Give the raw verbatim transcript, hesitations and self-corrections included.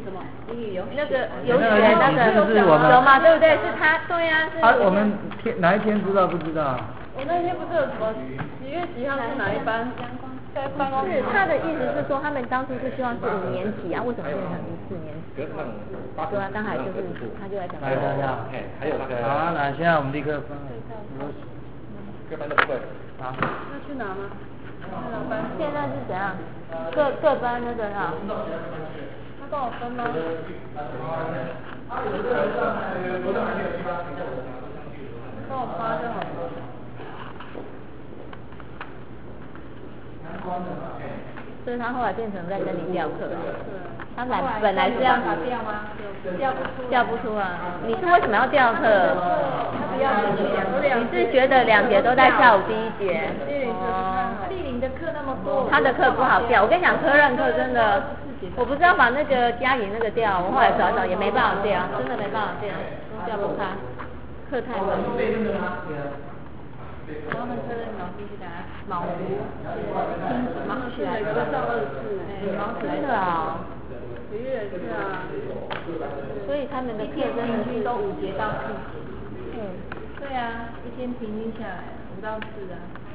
什么？英语有那个有写那个有吗？对不对？是他，对呀、啊，是。 啊，我们天哪一天知道不知道？ 我那天不是有什么几月几号是哪一班？在办公室。 是他的意思是说，他们当初是希望是五年级啊，为什么变成四年级？对啊，刚才就是他就在讲。 来来来，还有那个。好，那现在我们立刻分。各班都不会。好。 要去哪吗？ 现在是怎样？各各班那个啊？ 他帮我分吗？帮我发就好了。 所以他后来变成在跟你调课。他本本来是要调吗？调不出。 调不出啊！你是为什么要调课？ 他不要两你是觉得两节都在下午第一节？ 哦。丽玲的课那么多。 他的课不好调，我跟你讲，科任课真的，我不知道把那个嘉颖那个调，我后来找找也没办法调，真的没办法调，调不开，课太忙。 然后那科任老师就给他毛糊，忙起来，每个都上二次，哎，忙起来。 真的啊。 体育也是啊。 所以他们的课真的平均都五节到四。 嗯。 对啊，一天平均下来五到四啊。